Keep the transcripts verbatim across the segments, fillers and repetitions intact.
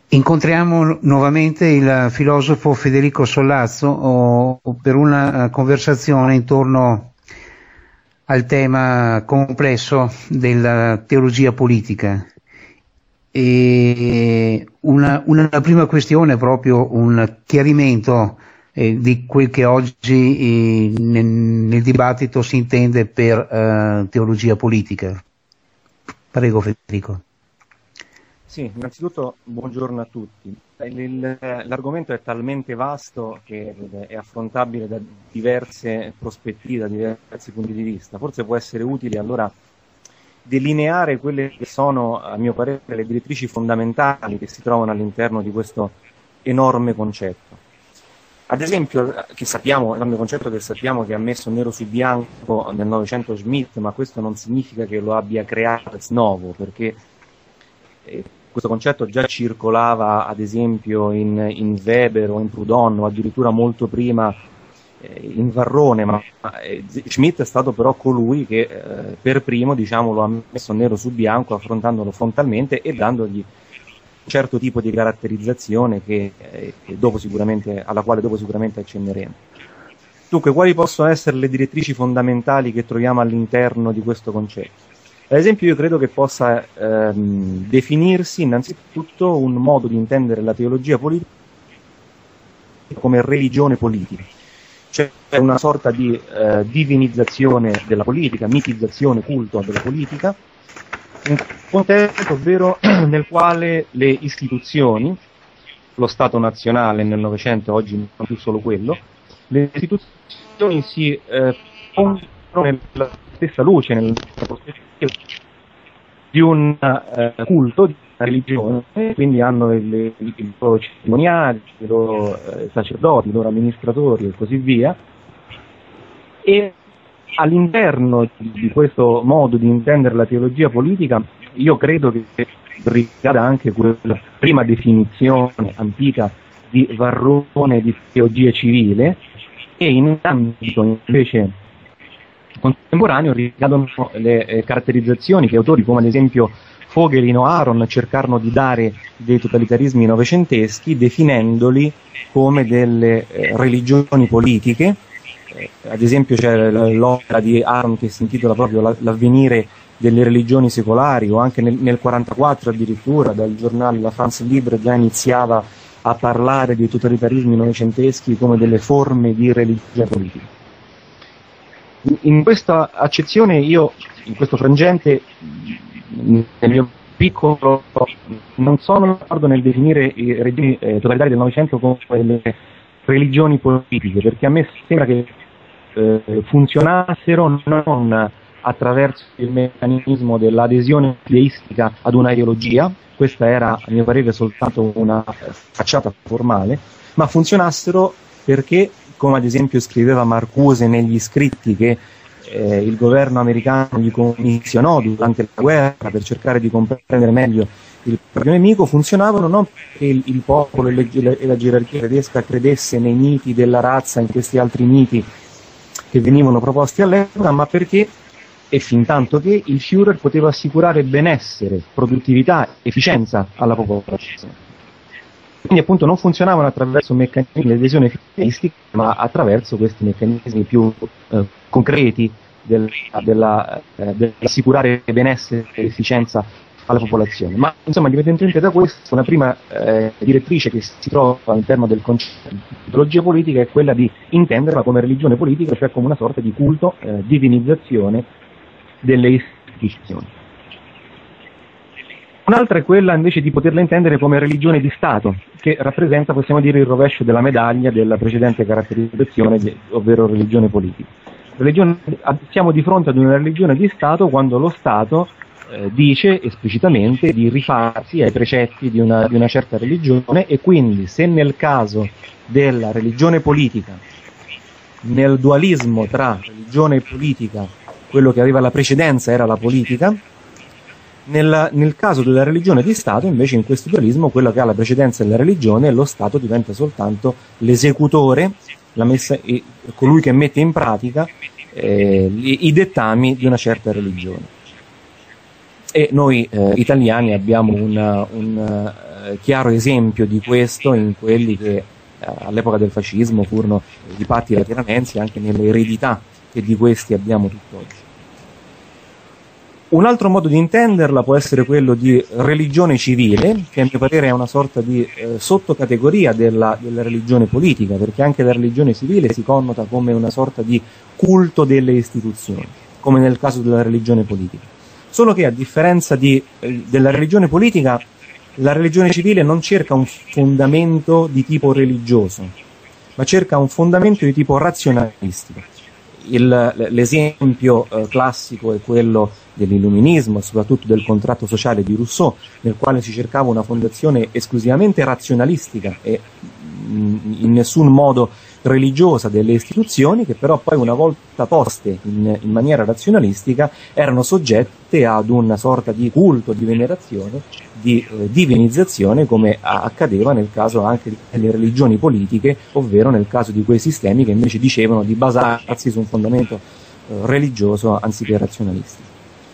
Incontriamo nuovamente il filosofo Federico Sollazzo o, o per una conversazione intorno al tema complesso della teologia politica. E una, una prima questione è proprio un chiarimento eh, di quel che oggi eh, nel, nel dibattito si intende per eh, teologia politica. Prego Federico. Sì, innanzitutto buongiorno a tutti. Il, l'argomento è talmente vasto che è affrontabile da diverse prospettive, da diversi punti di vista. Forse può essere utile allora delineare quelle che sono, a mio parere, le direttrici fondamentali che si trovano all'interno di questo enorme concetto. Ad esempio, che sappiamo, enorme concetto che sappiamo che ha messo nero su bianco nel Novecento Schmitt, ma questo non significa che lo abbia creato ex novo, perché eh, questo concetto già circolava ad esempio in, in Weber o in Proudhon o addirittura molto prima eh, in Varrone, ma eh, Schmitt è stato però colui che eh, per primo diciamo, lo ha messo nero su bianco affrontandolo frontalmente e dandogli un certo tipo di caratterizzazione che, eh, che dopo sicuramente, alla quale dopo sicuramente accenneremo. Dunque, quali possono essere le direttrici fondamentali che troviamo all'interno di questo concetto? Ad esempio io credo che possa ehm, definirsi innanzitutto un modo di intendere la teologia politica come religione politica, cioè una sorta di eh, divinizzazione della politica, mitizzazione, culto della politica, un contesto ovvero nel quale le istituzioni, lo Stato nazionale nel Novecento, oggi non più solo quello, le istituzioni si eh, pongono nella stessa luce, nella prospettiva di un uh, culto, di una religione, quindi hanno il, il, il loro cerimoniali, i loro uh, sacerdoti, i loro amministratori e così via, e all'interno di, di questo modo di intendere la teologia politica io credo che ricada anche quella prima definizione antica di Varrone di teologia civile, e in ambito invece contemporaneo ricadono le eh, caratterizzazioni che autori come ad esempio Vogelin o Aron cercarono di dare dei totalitarismi novecenteschi, definendoli come delle eh, religioni politiche. Eh, ad esempio c'è l'opera di Aron che si intitola proprio L'avvenire delle religioni secolari, o anche nel, nel quarantaquattro addirittura dal giornale La France Libre già iniziava a parlare dei totalitarismi novecenteschi come delle forme di religione politica. In questa accezione io, in questo frangente, nel mio piccolo, non sono d'accordo nel definire i regimi eh, totalitari del Novecento come delle religioni politiche, perché a me sembra che eh, funzionassero non attraverso il meccanismo dell'adesione deistica ad una ideologia, questa era a mio parere soltanto una facciata formale, ma funzionassero perché, come ad esempio scriveva Marcuse negli scritti che eh, il governo americano gli commissionò durante la guerra per cercare di comprendere meglio il proprio nemico, funzionavano non perché il, il popolo e, le, e la gerarchia tedesca credesse nei miti della razza, in questi altri miti che venivano proposti all'epoca, ma perché, e fin tanto che, il Führer poteva assicurare benessere, produttività, efficienza alla popolazione. Quindi appunto non funzionavano attraverso meccanismi di adesione fideistica, ma attraverso questi meccanismi più eh, concreti del, della, eh, dell'assicurare benessere e efficienza alla popolazione. Ma insomma, indipendentemente da questo, una prima eh, direttrice che si trova all'interno del concetto di teologia politica è quella di intenderla come religione politica, cioè come una sorta di culto, eh, divinizzazione delle istituzioni. Un'altra è quella invece di poterla intendere come religione di Stato, che rappresenta, possiamo dire, il rovescio della medaglia della precedente caratterizzazione, ovvero religione politica. Religione, siamo di fronte ad una religione di Stato quando lo Stato eh, dice esplicitamente di rifarsi ai precetti di una, di una certa religione, e quindi se nel caso della religione politica, nel dualismo tra religione e politica, quello che aveva la precedenza era la politica, Nel, nel caso della religione di Stato, invece, in questo dualismo, quello che ha la precedenza della religione, lo Stato diventa soltanto l'esecutore, la messa, e, colui che mette in pratica eh, i, i dettami di una certa religione. E noi eh, italiani abbiamo una, un eh, chiaro esempio di questo in quelli che eh, all'epoca del fascismo furono i patti lateranensi, anche nelle eredità che di questi abbiamo tutt'oggi. Un altro modo di intenderla può essere quello di religione civile, che a mio parere è una sorta di eh, sottocategoria della, della religione politica, perché anche la religione civile si connota come una sorta di culto delle istituzioni, come nel caso della religione politica. Solo che a differenza di, eh, della religione politica, la religione civile non cerca un fondamento di tipo religioso, ma cerca un fondamento di tipo razionalistico. Il, l'esempio eh, classico è quello dell'illuminismo, soprattutto del contratto sociale di Rousseau, nel quale si cercava una fondazione esclusivamente razionalistica e mh, in nessun modo religiosa delle istituzioni, che però poi una volta poste in, in maniera razionalistica erano soggette ad una sorta di culto, di venerazione, di eh, divinizzazione, come accadeva nel caso anche delle religioni politiche, ovvero nel caso di quei sistemi che invece dicevano di basarsi su un fondamento eh, religioso anziché razionalistico.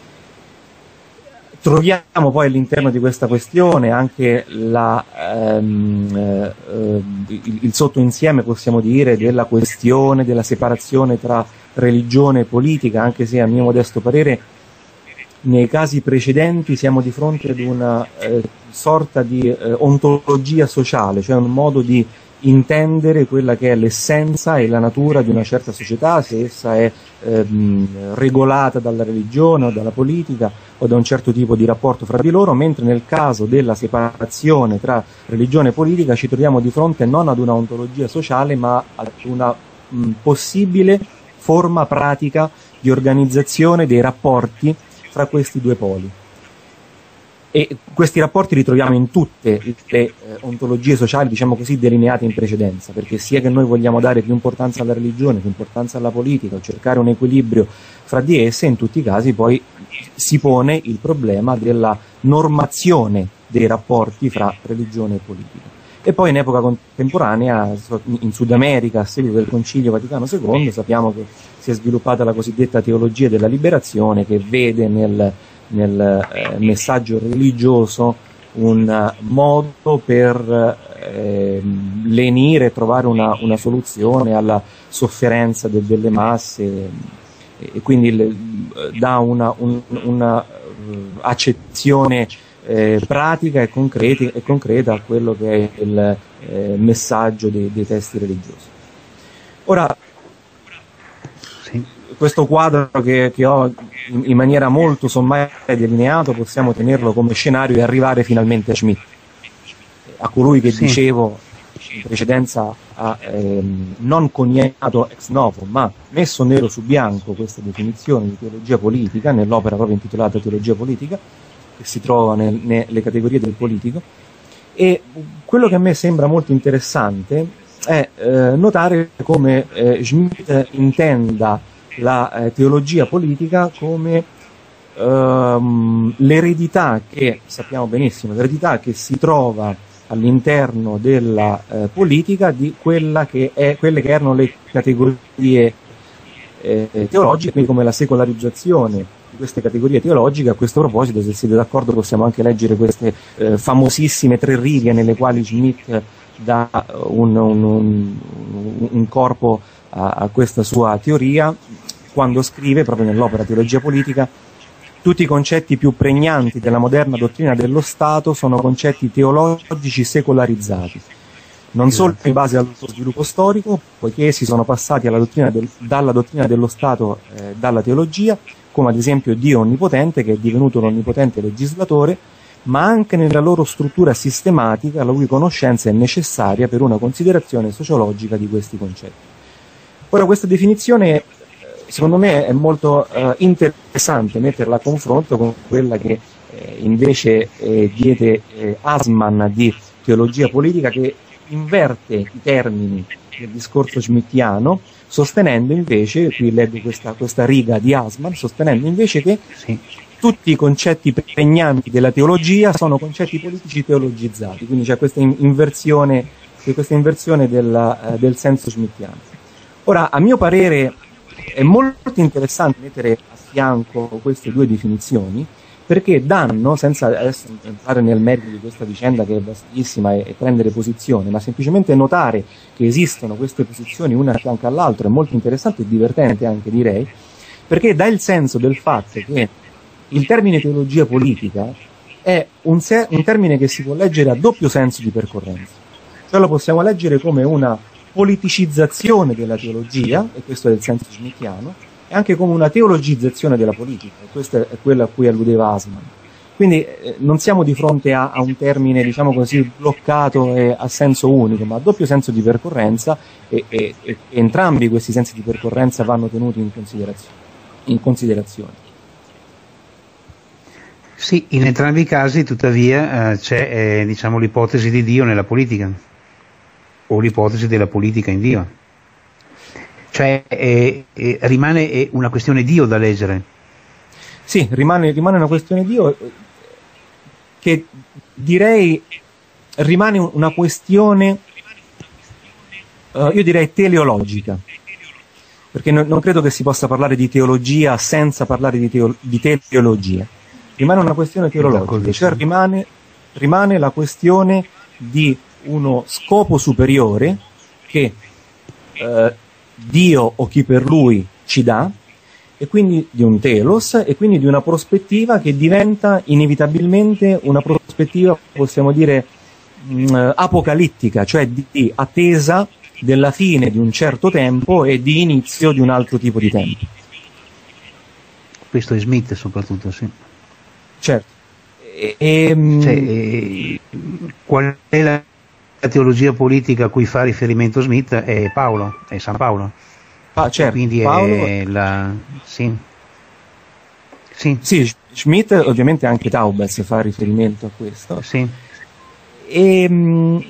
Troviamo poi all'interno di questa questione anche la, ehm, eh, il, il sottoinsieme, possiamo dire, della questione della separazione tra religione e politica, anche se a mio modesto parere nei casi precedenti siamo di fronte ad una eh, sorta di eh, ontologia sociale, cioè un modo di intendere quella che è l'essenza e la natura di una certa società, se essa è ehm, regolata dalla religione o dalla politica o da un certo tipo di rapporto fra di loro, mentre nel caso della separazione tra religione e politica ci troviamo di fronte non ad una ontologia sociale, ma ad una mh, possibile forma pratica di organizzazione dei rapporti fra questi due poli. E questi rapporti li troviamo in tutte le eh, ontologie sociali, diciamo così, delineate in precedenza, perché sia che noi vogliamo dare più importanza alla religione, più importanza alla politica, o cercare un equilibrio fra di esse, in tutti i casi poi si pone il problema della normazione dei rapporti fra religione e politica. E poi in epoca contemporanea, in Sud America, a seguito del Concilio Vaticano secondo, sappiamo che si è sviluppata la cosiddetta teologia della liberazione, che vede nel nel eh, messaggio religioso un uh, modo per eh, lenire e trovare una, una soluzione alla sofferenza de, delle masse e, e quindi le, dà una, un, una uh, accezione eh, pratica e concreta, e concreta a quello che è il eh, messaggio dei, dei testi religiosi. Ora, questo quadro che, che ho in, in maniera molto sommaria delineato possiamo tenerlo come scenario e arrivare finalmente a Schmitt, a colui che sì. dicevo in precedenza ha ehm, non coniato ex novo ma messo nero su bianco questa definizione di teologia politica nell'opera proprio intitolata Teologia politica, che si trova nel, nelle categorie del politico. E quello che a me sembra molto interessante è eh, notare come eh, Schmitt intenda la eh, teologia politica come ehm, l'eredità che, sappiamo benissimo, l'eredità che si trova all'interno della eh, politica di quella che è, quelle che erano le categorie eh, teologiche, quindi come la secolarizzazione di queste categorie teologiche. A questo proposito, se siete d'accordo, possiamo anche leggere queste eh, famosissime tre righe nelle quali Schmitt dà un, un, un, un corpo a, a questa sua teoria, quando scrive proprio nell'opera Teologia politica: tutti i concetti più pregnanti della moderna dottrina dello Stato sono concetti teologici secolarizzati, non solo in base al suo sviluppo storico, poiché essi sono passati alla dottrina del, dalla dottrina dello Stato eh, dalla teologia, come ad esempio Dio onnipotente, che è divenuto l'onnipotente legislatore, ma anche nella loro struttura sistematica, la cui conoscenza è necessaria per una considerazione sociologica di questi concetti. Ora, questa definizione secondo me è molto eh, interessante metterla a confronto con quella che eh, invece eh, diede eh, Assmann di teologia politica, che inverte i termini del discorso schmittiano, sostenendo invece, qui leggo questa, questa riga di Assmann, sostenendo invece che sì. tutti i concetti pregnanti della teologia sono concetti politici teologizzati, quindi c'è questa inversione, questa inversione della, eh, del senso schmittiano. Ora, a mio parere, è molto interessante mettere a fianco queste due definizioni, perché danno, senza adesso entrare nel merito di questa vicenda che è vastissima e, e prendere posizione, ma semplicemente notare che esistono queste posizioni una a fianco all'altra, è molto interessante e divertente anche, direi, perché dà il senso del fatto che il termine teologia politica è un, se- un termine che si può leggere a doppio senso di percorrenza, cioè lo possiamo leggere come una politicizzazione della teologia, e questo è il senso smithiano, e anche come una teologizzazione della politica, e questo è quello a cui alludeva Asman. Quindi eh, non siamo di fronte a, a un termine, diciamo così, bloccato e a senso unico, ma a doppio senso di percorrenza, e, e, e entrambi questi sensi di percorrenza vanno tenuti in considerazione. In considerazione. Sì, in entrambi i casi tuttavia eh, c'è eh, diciamo, l'ipotesi di Dio nella politica, o l'ipotesi della politica in Dio. Cioè eh, eh, rimane eh, una questione Dio da leggere. Sì, rimane, rimane una questione Dio che direi rimane una questione, uh, io direi teleologica, perché non, non credo che si possa parlare di teologia senza parlare di, teo, di teleologia. Rimane una questione teologica, cioè rimane, rimane la questione di uno scopo superiore che uh, Dio o chi per lui ci dà, e quindi di un telos, e quindi di una prospettiva che diventa inevitabilmente una prospettiva, possiamo dire, mh, apocalittica, cioè di, di attesa della fine di un certo tempo e di inizio di un altro tipo di tempo. Questo è Smith soprattutto, sì. Certo. E, e, cioè, e, qual è la La teologia politica a cui fa riferimento Smith è Paolo, è San Paolo. Ah, certo, quindi Paolo... è la... Sì. Sì. Sì, Schmitt ovviamente anche Taubes fa riferimento a questo. Sì. E, mh,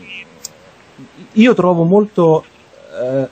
io trovo molto eh,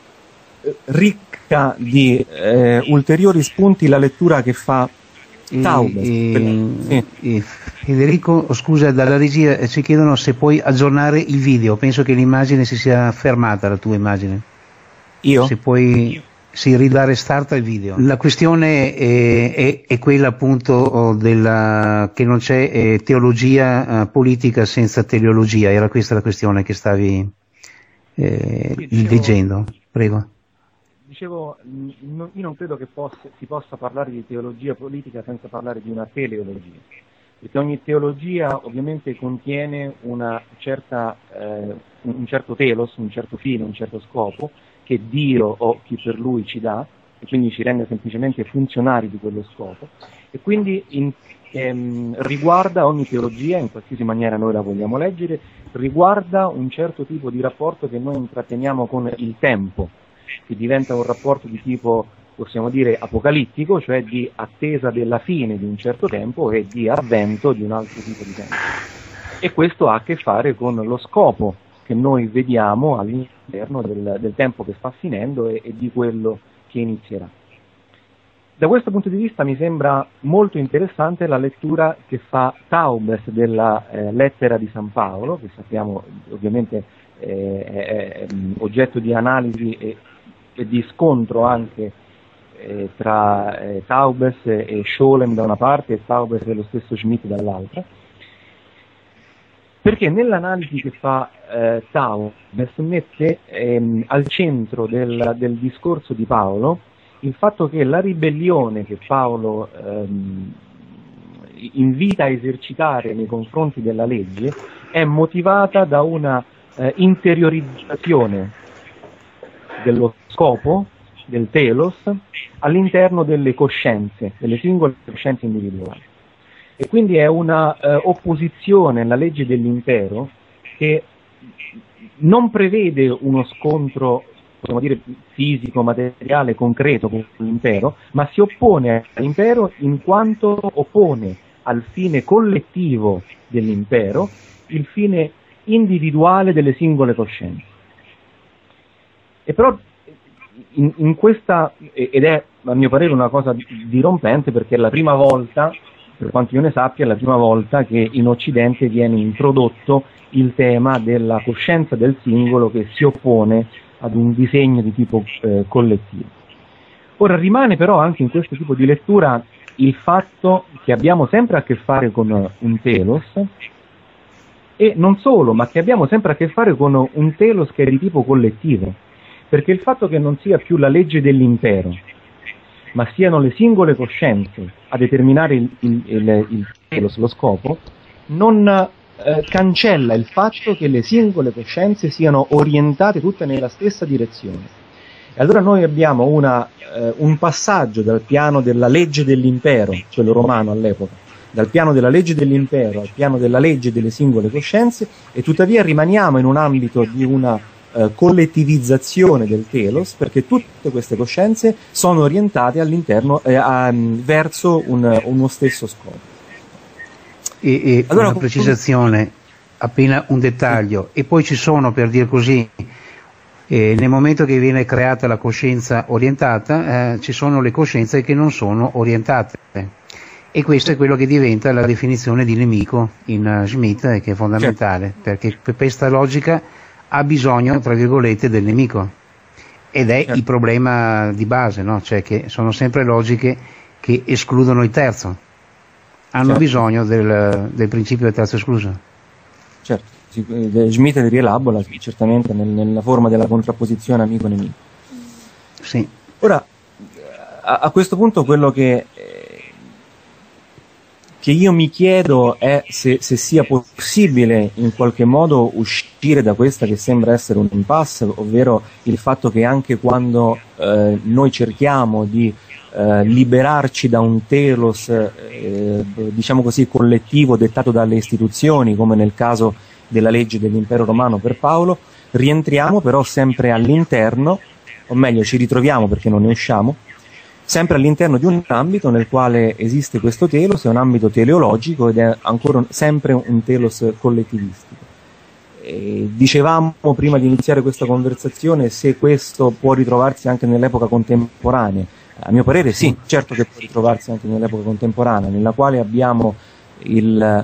ricca di eh, ulteriori spunti la lettura che fa Taubes. E, sì. e Federico, scusa, dalla regia ci chiedono se puoi aggiornare il video. Penso che l'immagine si sia fermata, la tua immagine. Io? Se puoi sì, ridare start al video. La questione è, è, è quella appunto della, che non c'è eh, teologia eh, politica senza teleologia. Era questa la questione che stavi eh, sì, dicevo... leggendo. Prego. Dicevo, io non credo che possa, si possa parlare di teologia politica senza parlare di una teleologia, perché ogni teologia ovviamente contiene una certa, eh, un certo telos, un certo fine, un certo scopo che Dio o chi per lui ci dà, e quindi ci rende semplicemente funzionari di quello scopo, e quindi in, ehm, riguarda ogni teologia, in qualsiasi maniera noi la vogliamo leggere, riguarda un certo tipo di rapporto che noi intratteniamo con il tempo, che diventa un rapporto di tipo, possiamo dire, apocalittico, cioè di attesa della fine di un certo tempo e di avvento di un altro tipo di tempo. E questo ha a che fare con lo scopo che noi vediamo all'interno del, del tempo che sta finendo e, e di quello che inizierà. Da questo punto di vista mi sembra molto interessante la lettura che fa Taubes della eh, lettera di San Paolo, che sappiamo ovviamente eh, è, è oggetto di analisi e e di scontro anche eh, tra eh, Taubes e Scholem da una parte e Taubes e lo stesso Schmitt dall'altra, perché nell'analisi che fa eh, Taubes mette ehm, al centro del, del discorso di Paolo il fatto che la ribellione che Paolo ehm, invita a esercitare nei confronti della legge è motivata da una eh, interiorizzazione dello scopo, del telos, all'interno delle coscienze, delle singole coscienze individuali. E quindi è una eh, opposizione alla legge dell'impero che non prevede uno scontro, possiamo dire, fisico, materiale, concreto con l'impero, ma si oppone all'impero in quanto oppone al fine collettivo dell'impero il fine individuale delle singole coscienze. E però in, in questa, ed è a mio parere una cosa dirompente, perché è la prima volta, per quanto io ne sappia, è la prima volta che in Occidente viene introdotto il tema della coscienza del singolo che si oppone ad un disegno di tipo eh, collettivo. Ora rimane però anche in questo tipo di lettura il fatto che abbiamo sempre a che fare con un telos, e non solo, ma che abbiamo sempre a che fare con un telos che è di tipo collettivo, perché il fatto che non sia più la legge dell'impero, ma siano le singole coscienze a determinare il, il, il, il telos, lo scopo, non eh, cancella il fatto che le singole coscienze siano orientate tutte nella stessa direzione. E allora noi abbiamo una, eh, un passaggio dal piano della legge dell'impero, quello romano all'epoca, dal piano della legge dell'impero al piano della legge delle singole coscienze, e tuttavia rimaniamo in un ambito di una eh, collettivizzazione del telos, perché tutte queste coscienze sono orientate all'interno eh, a, verso un, uno stesso scopo. E, e allora, una precisazione, appena un dettaglio, sì. E poi ci sono, per dir così, eh, nel momento che viene creata la coscienza orientata, eh, ci sono le coscienze che non sono orientate. E questo è quello che diventa la definizione di nemico in uh, Schmitt, eh, che è fondamentale, certo. Perché per questa logica ha bisogno, tra virgolette, del nemico, ed è certo. Il problema di base, no? Cioè che sono sempre logiche che escludono il terzo, hanno certo. bisogno del, del principio del terzo escluso. Certo, Schmitt rielabora certamente nel, nella forma della contrapposizione amico-nemico. Sì. Ora, a, a questo punto quello che che io mi chiedo è se, se sia possibile in qualche modo uscire da questa che sembra essere un impasse, ovvero il fatto che anche quando eh, noi cerchiamo di eh, liberarci da un telos eh, diciamo così collettivo dettato dalle istituzioni, come nel caso della legge dell'impero romano per Paolo, rientriamo però sempre all'interno, o meglio ci ritroviamo perché non ne usciamo, sempre all'interno di un ambito nel quale esiste questo telos, è un ambito teleologico ed è ancora un, sempre un telos collettivistico. E dicevamo prima di iniziare questa conversazione se questo può ritrovarsi anche nell'epoca contemporanea. A mio parere sì, certo che può ritrovarsi anche nell'epoca contemporanea, nella quale abbiamo il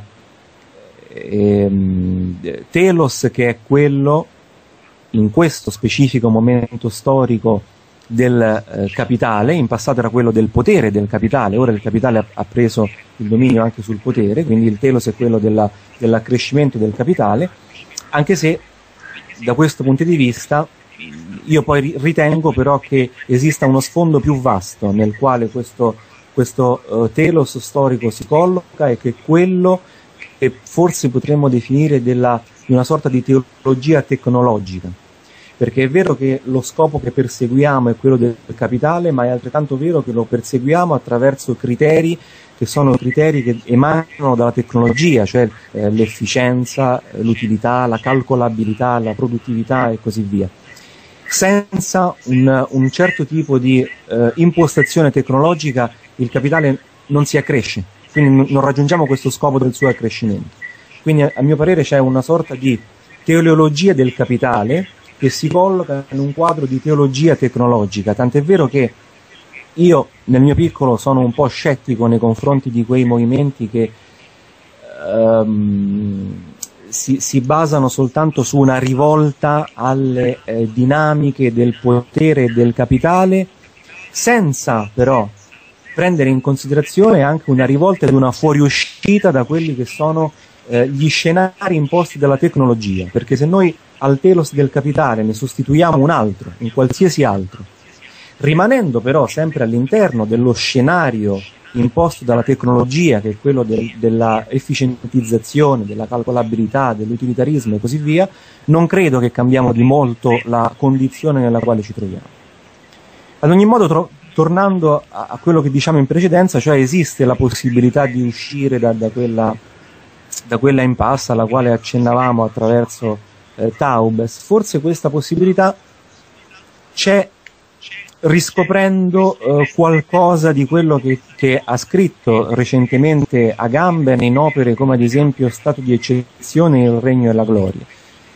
ehm, telos che è quello, in questo specifico momento storico, del eh, capitale. In passato era quello del potere del capitale, ora il capitale ha, ha preso il dominio anche sul potere, quindi il telos è quello della, dell'accrescimento del capitale, anche se da questo punto di vista io poi ritengo però che esista uno sfondo più vasto nel quale questo, questo uh, telos storico si colloca, e che è quello che forse potremmo definire della, di una sorta di teologia tecnologica. Perché è vero che lo scopo che perseguiamo è quello del capitale, ma è altrettanto vero che lo perseguiamo attraverso criteri che sono criteri che emanano dalla tecnologia, cioè eh, l'efficienza, l'utilità, la calcolabilità, la produttività e così via. Senza un, un certo tipo di eh, impostazione tecnologica il capitale non si accresce, quindi non raggiungiamo questo scopo del suo accrescimento. Quindi a, a mio parere c'è una sorta di teleologia del capitale che si colloca in un quadro di teologia tecnologica, tant'è vero che io nel mio piccolo sono un po' scettico nei confronti di quei movimenti che um, si, si basano soltanto su una rivolta alle eh, dinamiche del potere e del capitale, senza però prendere in considerazione anche una rivolta ed una fuoriuscita da quelli che sono eh, gli scenari imposti dalla tecnologia, perché se noi al telos del capitale ne sostituiamo un altro, un qualsiasi altro, rimanendo però sempre all'interno dello scenario imposto dalla tecnologia, che è quello del, della efficientizzazione, della calcolabilità, dell'utilitarismo e così via, non credo che cambiamo di molto la condizione nella quale ci troviamo. Ad ogni modo, tro- tornando a, a quello che diciamo in precedenza, cioè esiste la possibilità di uscire da, da quella da quella impasse alla quale accennavamo attraverso eh, Taubes. Forse questa possibilità c'è riscoprendo eh, qualcosa di quello che, che ha scritto recentemente Agamben in opere come ad esempio Stato di eccezione e il regno e la gloria.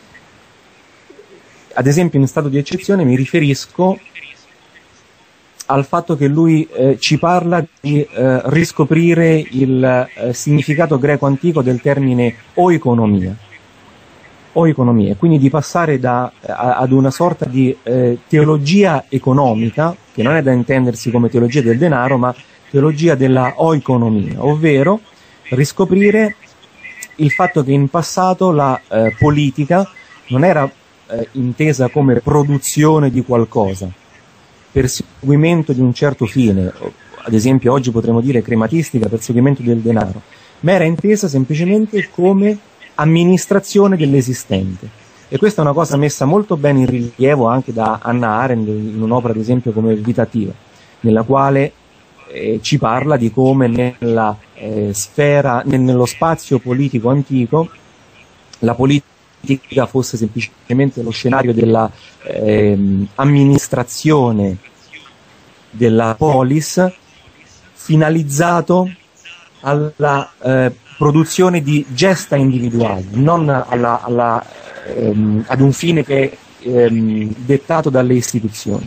Ad esempio in Stato di eccezione mi riferisco al fatto che lui eh, ci parla di eh, riscoprire il eh, significato greco antico del termine oikonomia, oikonomia, quindi di passare da, a, ad una sorta di eh, teologia economica, che non è da intendersi come teologia del denaro, ma teologia della oikonomia, ovvero riscoprire il fatto che in passato la eh, politica non era eh, intesa come produzione di qualcosa, perseguimento di un certo fine, ad esempio oggi potremmo dire crematistica, perseguimento del denaro, ma era intesa semplicemente come amministrazione dell'esistente. E questa è una cosa messa molto bene in rilievo anche da Hannah Arendt in un'opera ad esempio come Vita attiva, nella quale eh, ci parla di come nella eh, sfera, nel, nello spazio politico antico la politica fosse semplicemente lo scenario della eh, amministrazione della polis, finalizzato alla eh, produzione di gesta individuali, non alla, alla, ehm, ad un fine che è ehm, dettato dalle istituzioni.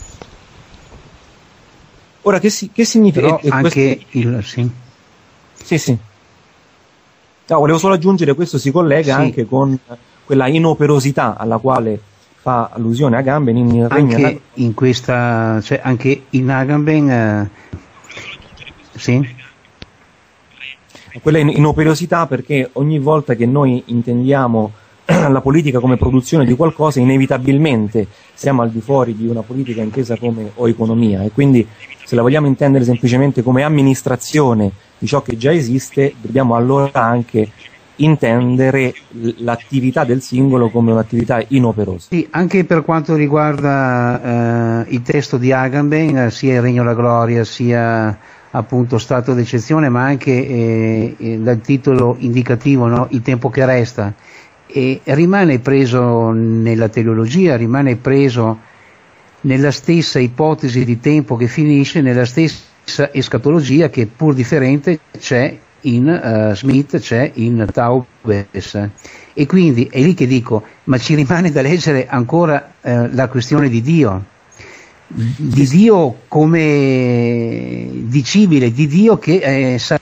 Ora, che, si, che significa? Però e, e anche questo... il... Sì. Sì, sì. No, volevo solo aggiungere, questo si collega sì. anche con quella inoperosità alla quale fa allusione Agamben in anche Regna... in questa, cioè anche in Agamben eh, sì. Quella inoperosità, perché ogni volta che noi intendiamo la politica come produzione di qualcosa, inevitabilmente siamo al di fuori di una politica intesa come oikonomia, e quindi se la vogliamo intendere semplicemente come amministrazione di ciò che già esiste, dobbiamo allora anche intendere l'attività del singolo come un'attività inoperosa. Sì, anche per quanto riguarda eh, il testo di Agamben, sia il Regno della Gloria sia appunto stato d'eccezione, ma anche eh, dal titolo indicativo, no? Il tempo che resta, e rimane preso nella teleologia, rimane preso nella stessa ipotesi di tempo che finisce, nella stessa escatologia che pur differente c'è in uh, Smith, c'è in Taubes, e quindi è lì che dico, ma ci rimane da leggere ancora uh, la questione di Dio, di Dio come dicibile, di Dio che eh, sa-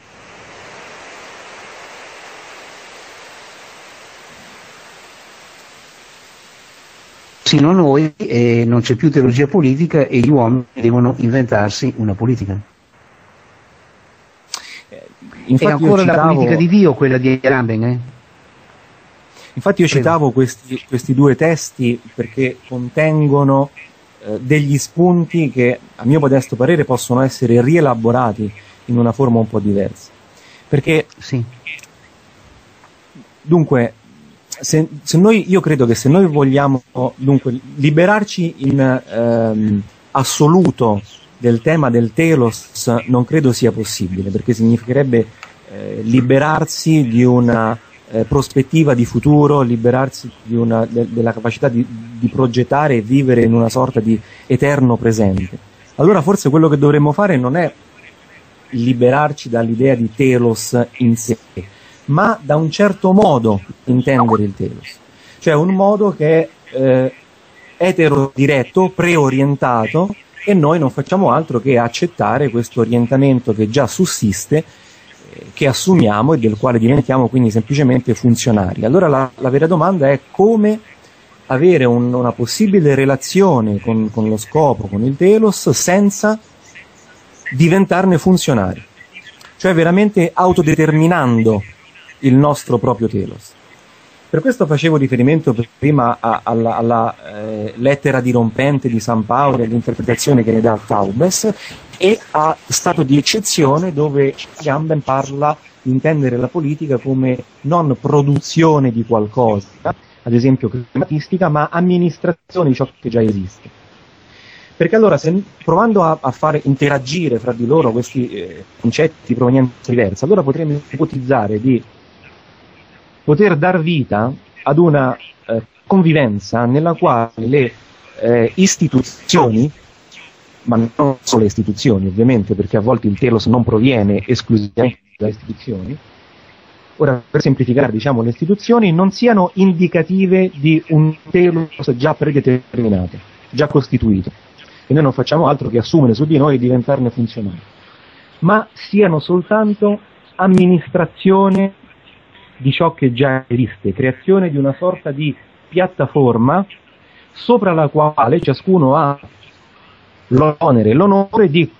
sino a noi, eh, non c'è più teologia politica e gli uomini devono inventarsi una politica. Infatti è ancora citavo... la politica di Dio quella di Agamben, eh? Infatti io citavo questi, questi due testi perché contengono eh, degli spunti che a mio modesto parere possono essere rielaborati in una forma un po' diversa. Perché sì. Dunque se, se noi, io credo che se noi vogliamo dunque liberarci in ehm, assoluto del tema del telos, non credo sia possibile, perché significherebbe eh, liberarsi di una eh, prospettiva di futuro, liberarsi di una, de, della capacità di, di progettare e vivere in una sorta di eterno presente. Allora forse quello che dovremmo fare non è liberarci dall'idea di telos in sé, ma da un certo modo intendere il telos, cioè un modo che è eh, eterodiretto, preorientato, e noi non facciamo altro che accettare questo orientamento che già sussiste, eh, che assumiamo e del quale diventiamo quindi semplicemente funzionari. Allora la, la vera domanda è come avere un, una possibile relazione con, con lo scopo, con il telos, senza diventarne funzionari, cioè veramente autodeterminando il nostro proprio telos. Per questo facevo riferimento prima a, alla, alla eh, lettera dirompente di San Paolo e all'interpretazione che ne dà Taubes, e a stato di eccezione dove Agamben parla di intendere la politica come non produzione di qualcosa, ad esempio climatistica, ma amministrazione di ciò che già esiste. Perché allora, se, provando a, a fare interagire fra di loro questi eh, concetti di provenienza diversa, allora potremmo ipotizzare di poter dar vita ad una eh, convivenza nella quale le eh, istituzioni, ma non solo le istituzioni ovviamente, perché a volte il telos non proviene esclusivamente dalle istituzioni, ora per semplificare diciamo le istituzioni, non siano indicative di un telos già predeterminato, già costituito, e noi non facciamo altro che assumere su di noi e diventarne funzionali, ma siano soltanto amministrazione di ciò che già esiste, creazione di una sorta di piattaforma sopra la quale ciascuno ha l'onere e l'onore di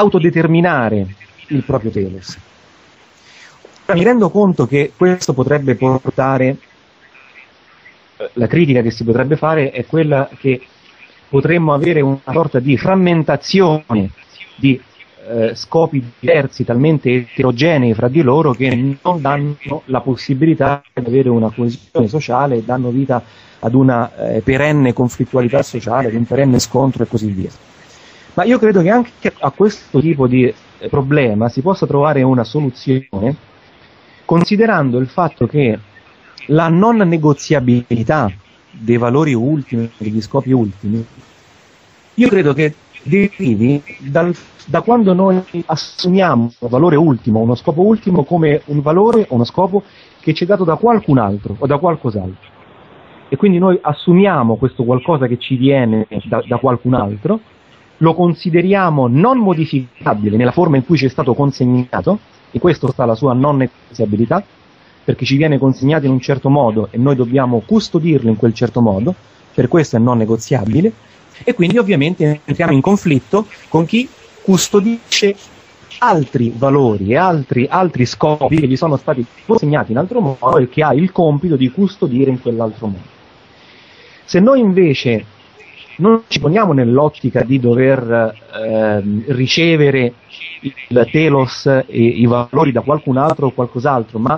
autodeterminare il proprio telos. Mi rendo conto che questo potrebbe portare, la critica che si potrebbe fare è quella che potremmo avere una sorta di frammentazione di eh, scopi diversi, talmente eterogenei fra di loro, che non danno la possibilità di avere una coesione sociale e danno vita ad una eh, perenne conflittualità sociale, ad un perenne scontro e così via. Ma io credo che anche a questo tipo di eh, problema si possa trovare una soluzione considerando il fatto che la non negoziabilità dei valori ultimi, degli scopi ultimi, io credo che derivi dal, da quando noi assumiamo un valore ultimo, uno scopo ultimo, come un valore o uno scopo che ci è dato da qualcun altro o da qualcos'altro. E quindi noi assumiamo questo qualcosa che ci viene da, da qualcun altro, lo consideriamo non modificabile nella forma in cui ci è stato consegnato, e questo sta la sua non negoziabilità, perché ci viene consegnato in un certo modo e noi dobbiamo custodirlo in quel certo modo, per questo è non negoziabile, e quindi ovviamente entriamo in conflitto con chi custodisce altri valori e altri, altri scopi che gli sono stati consegnati in altro modo e che ha il compito di custodire in quell'altro modo. Se noi invece non ci poniamo nell'ottica di dover eh, ricevere il telos e i valori da qualcun altro o qualcos'altro, ma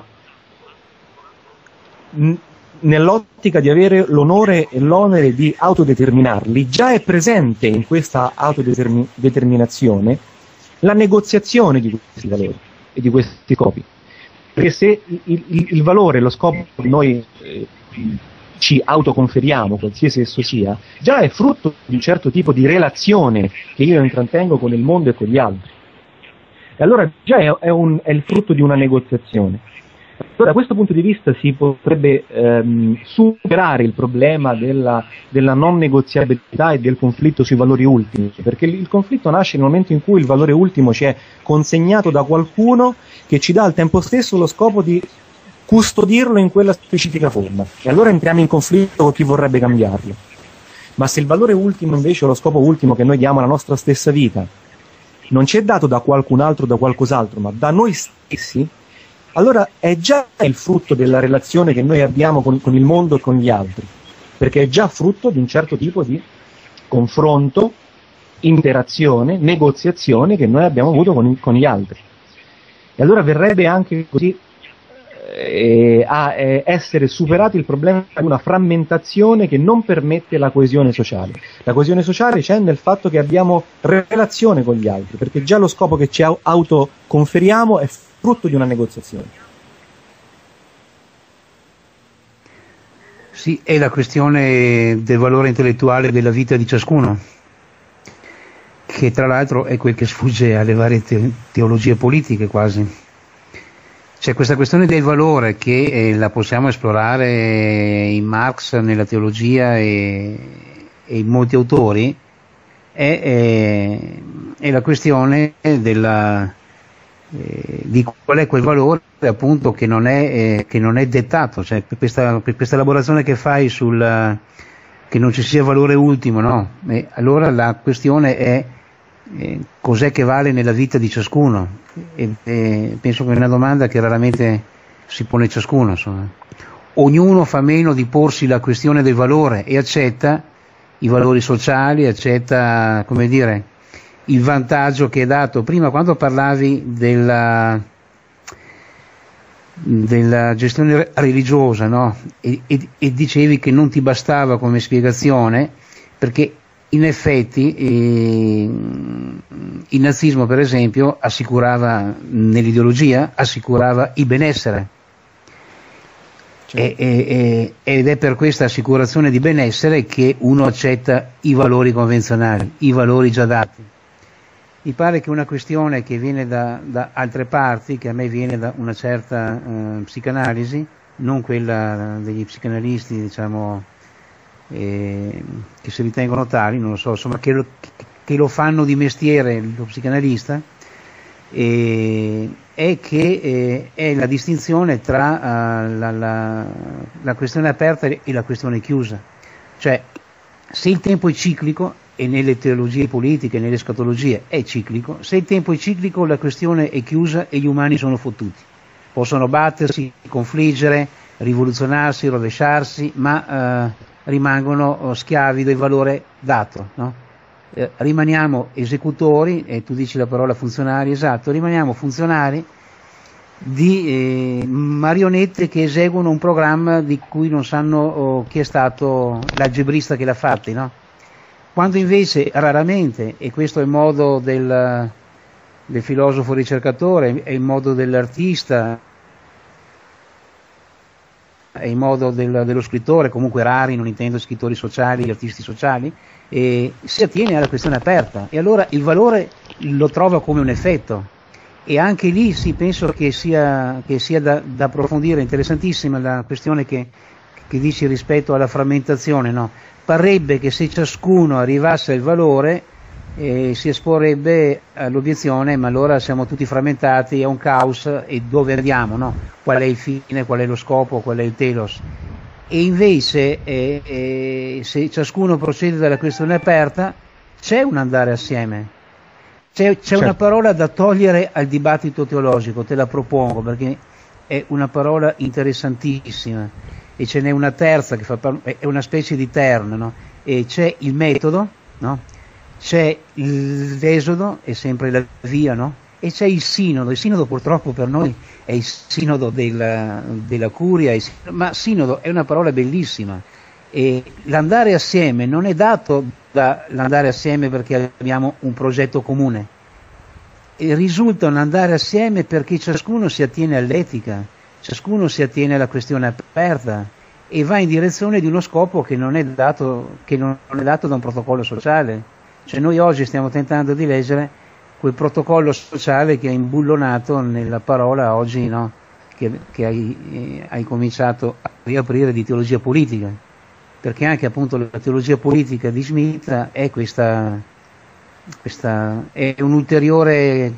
n- nell'ottica di avere l'onore e l'onere di autodeterminarli, già è presente in questa autodeterminazione la negoziazione di questi valori e di questi scopi. Perché se il, il, il valore, lo scopo che noi eh, ci autoconferiamo, qualsiasi esso sia, già è frutto di un certo tipo di relazione che io intrattengo con il mondo e con gli altri. E allora già è, è, un, è il frutto di una negoziazione. Allora, da questo punto di vista si potrebbe ehm, superare il problema della, della non negoziabilità e del conflitto sui valori ultimi, perché il, il conflitto nasce nel momento in cui il valore ultimo ci è consegnato da qualcuno che ci dà al tempo stesso lo scopo di custodirlo in quella specifica forma, e allora entriamo in conflitto con chi vorrebbe cambiarlo. Ma se il valore ultimo invece, o lo scopo ultimo che noi diamo alla nostra stessa vita, non ci è dato da qualcun altro o da qualcos'altro, ma da noi stessi, allora è già il frutto della relazione che noi abbiamo con, con il mondo e con gli altri, perché è già frutto di un certo tipo di confronto, interazione, negoziazione che noi abbiamo avuto con, con gli altri. E allora verrebbe anche così eh, a eh, essere superato il problema di una frammentazione che non permette la coesione sociale. La coesione sociale c'è nel fatto che abbiamo relazione con gli altri, perché già lo scopo che ci autoconferiamo è frutto di una negoziazione. Sì, è la questione del valore intellettuale della vita di ciascuno, che tra l'altro è quel che sfugge alle varie te- teologie politiche quasi. C'è questa questione del valore che eh, la possiamo esplorare in Marx, nella teologia e, e in molti autori, è, è, è la questione della, eh, di qual è quel valore appunto che non è, eh, che non è dettato, cioè per questa, per questa elaborazione che fai sul che non ci sia valore ultimo, no? E allora la questione è eh, cos'è che vale nella vita di ciascuno, e, e penso che è una domanda che raramente si pone ciascuno, insomma. Ognuno fa meno di porsi la questione del valore e accetta i valori sociali, accetta, come dire, il vantaggio che è dato. Prima, quando parlavi della, della gestione religiosa, no? e, e, e dicevi che non ti bastava come spiegazione, perché in effetti eh, il nazismo, per esempio, assicurava, nell'ideologia, assicurava il benessere. E, e, ed è per questa assicurazione di benessere che uno accetta i valori convenzionali, i valori già dati. Mi pare che una questione che viene da, da altre parti, che a me viene da una certa eh, psicanalisi, non quella degli psicanalisti, diciamo, eh, che si ritengono tali, non lo so, insomma, che lo, che lo fanno di mestiere lo psicanalista, eh, è che eh, è la distinzione tra uh, la, la, la questione aperta e la questione chiusa. Cioè, se il tempo è ciclico, e nelle teologie politiche, nelle escatologie, è ciclico. Se il tempo è ciclico, la questione è chiusa e gli umani sono fottuti. Possono battersi, confliggere, rivoluzionarsi, rovesciarsi, ma eh, rimangono eh, schiavi del valore dato, no? Eh, rimaniamo esecutori, e tu dici la parola funzionari, esatto, rimaniamo funzionari di eh, marionette che eseguono un programma di cui non sanno oh, chi è stato l'algebrista che l'ha fatto, no? Quando invece raramente, e questo è il modo del, del filosofo ricercatore, è il modo dell'artista, è il modo del, dello scrittore, comunque rari, non intendo scrittori sociali, gli artisti sociali, e si attiene alla questione aperta, e allora il valore lo trova come un effetto. E anche lì sì, penso che sia, che sia da, da approfondire, interessantissima la questione che, che dici rispetto alla frammentazione, no? Parrebbe che se ciascuno arrivasse al valore eh, si esporrebbe all'obiezione, ma allora siamo tutti frammentati, è un caos, e dove andiamo, no? Qual è il fine, qual è lo scopo, qual è il telos? E invece eh, eh, se ciascuno procede dalla questione aperta, c'è un andare assieme. C'è, c'è certo. Una parola da togliere al dibattito teologico, te la propongo perché è una parola interessantissima, e ce n'è una terza che fa par- è una specie di terno, no? E c'è il metodo, no? C'è l'esodo, è sempre la via, no? E c'è il sinodo. Il sinodo purtroppo per noi è il sinodo della, della curia, il sinodo, ma sinodo è una parola bellissima, e l'andare assieme non è dato dall'andare assieme perché abbiamo un progetto comune, e risulta un andare assieme perché ciascuno si attiene all'etica, ciascuno si attiene alla questione aperta e va in direzione di uno scopo che non è dato, che non è dato da un protocollo sociale. Cioè noi oggi stiamo tentando di leggere quel protocollo sociale che è imbullonato nella parola oggi, no? che, che hai, eh, hai cominciato a riaprire, di teologia politica, perché anche appunto la teologia politica di Schmitt è questa, questa è un'ulteriore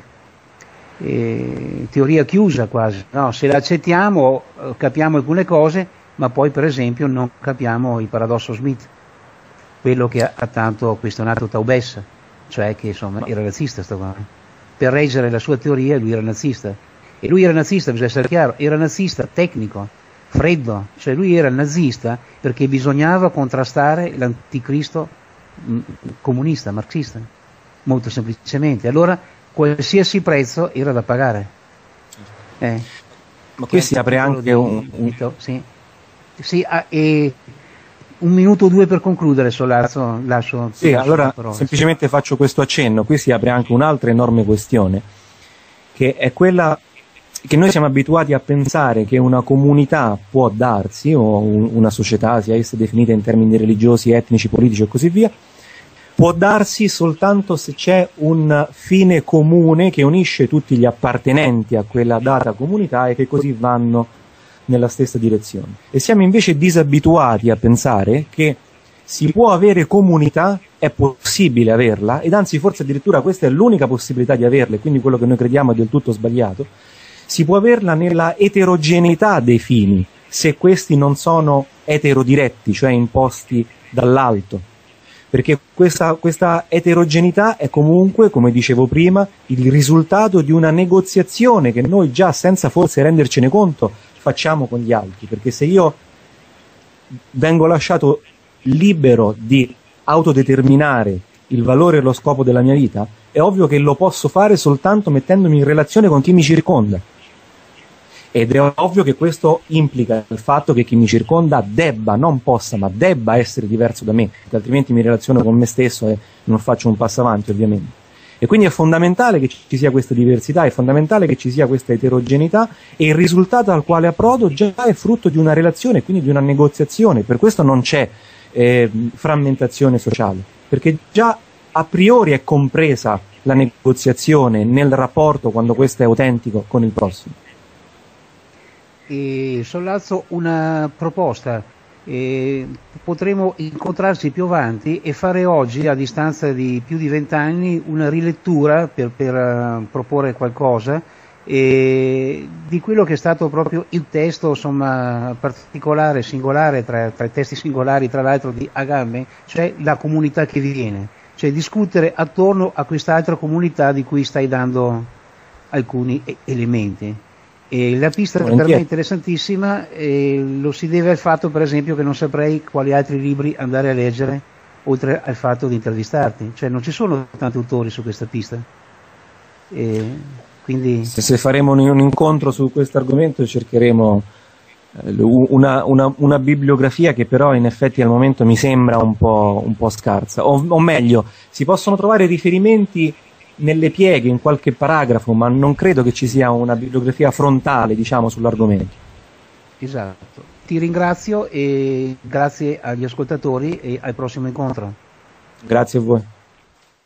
eh, teoria chiusa quasi, no? Se la accettiamo eh, capiamo alcune cose, ma poi per esempio non capiamo il paradosso Schmitt, quello che ha, ha tanto questionato Taubes, cioè che insomma era razzista sto qua. Per reggere la sua teoria lui era nazista, e lui era nazista, bisogna essere chiaro, era nazista tecnico, freddo, cioè lui era nazista perché bisognava contrastare l'anticristo mh, comunista, marxista, molto semplicemente. Allora qualsiasi prezzo era da pagare. Eh. Ma qui si apre anche di, un... un... Sì, sì ah, e un minuto o due per concludere, Sollazzo, lascio. Sì, lascio allora semplicemente faccio questo accenno. Qui si apre anche un'altra enorme questione, che è quella che noi siamo abituati a pensare che una comunità può darsi, o un, una società, sia essa definita in termini religiosi, etnici, politici e così via, può darsi soltanto se c'è un fine comune che unisce tutti gli appartenenti a quella data comunità e che così vanno nella stessa direzione. E siamo invece disabituati a pensare che si può avere comunità, è possibile averla, ed anzi forse addirittura questa è l'unica possibilità di averla, e quindi quello che noi crediamo è del tutto sbagliato. Si può averla nella eterogeneità dei fini, se questi non sono eterodiretti, cioè imposti dall'alto. Perché questa, questa eterogeneità è comunque, come dicevo prima, il risultato di una negoziazione che noi già, senza forse rendercene conto, facciamo con gli altri. Perché se io vengo lasciato libero di autodeterminare il valore e lo scopo della mia vita, è ovvio che lo posso fare soltanto mettendomi in relazione con chi mi circonda. Ed è ovvio che questo implica il fatto che chi mi circonda debba, non possa, ma debba essere diverso da me, perché altrimenti mi relaziono con me stesso e non faccio un passo avanti, ovviamente. E quindi è fondamentale che ci sia questa diversità, è fondamentale che ci sia questa eterogeneità, e il risultato al quale approdo già è frutto di una relazione, quindi di una negoziazione. Per questo non c'è eh, frammentazione sociale, perché già a priori è compresa la negoziazione nel rapporto, quando questo è autentico, con il prossimo. E Sollazzo, una proposta, eh, potremo incontrarci più avanti e fare oggi, a distanza di più di vent'anni, una rilettura per, per uh, proporre qualcosa eh, di quello che è stato proprio il testo, insomma, particolare, singolare, tra, tra i testi singolari tra l'altro di Agamben, cioè la comunità che viene. cioè discutere attorno a quest'altra comunità di cui stai dando alcuni elementi. E la pista per me è interessantissima, e lo si deve al fatto, per esempio, che non saprei quali altri libri andare a leggere oltre al fatto di intervistarti, cioè non ci sono tanti autori su questa pista. E quindi se, se faremo un incontro su questo argomento cercheremo Una, una, una bibliografia che però in effetti al momento mi sembra un po', un po' scarsa, o, o meglio, si possono trovare riferimenti nelle pieghe, in qualche paragrafo, ma non credo che ci sia una bibliografia frontale, diciamo, sull'argomento. Esatto. Ti ringrazio e grazie agli ascoltatori e al prossimo incontro. Grazie a voi.